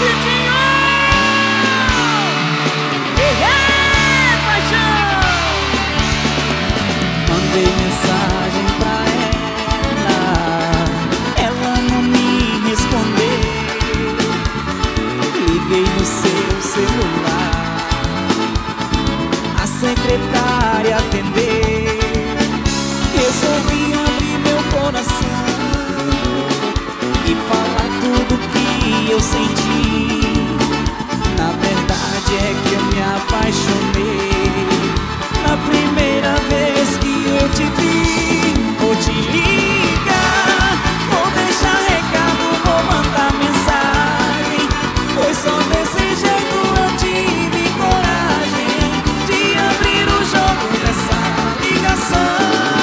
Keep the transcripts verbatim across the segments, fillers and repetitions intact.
Vitinho! É, paixão! Mandei mensagem pra ela, ela não me respondeu. Liguei no seu celular, a secretária atendeu. Resolvi abrir meu coração e falar tudo que eu senti. Na verdade é que eu me apaixonei na primeira vez que eu te vi. Vou te ligar, vou deixar recado, vou mandar mensagem. Foi só desse jeito eu tive coragem de abrir o jogo dessa ligação.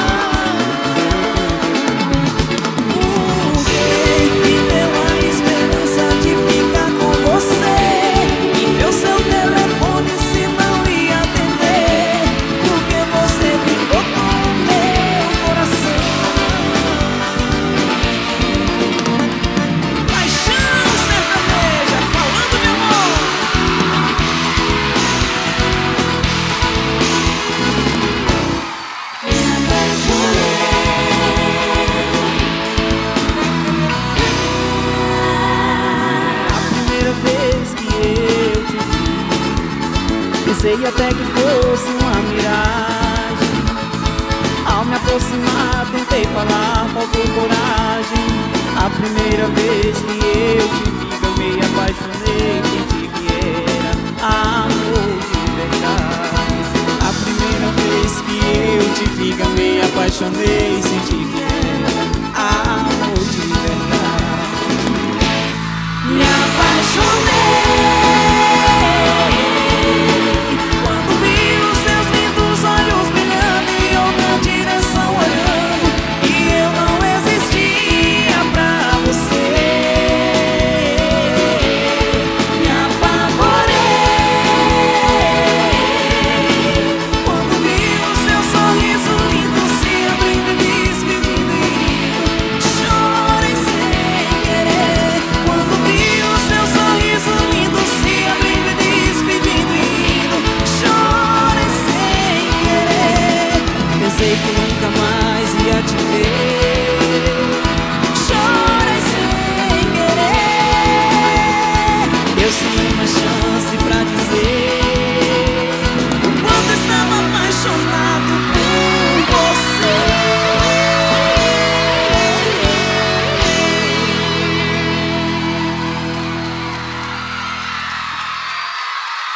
Pensei até que fosse uma miragem. Ao me aproximar tentei falar, faltou coragem. A primeira vez que eu te vi eu me apaixonei. Quem te vi era amor de verdade. A primeira vez que eu te vi eu me apaixonei. Senti que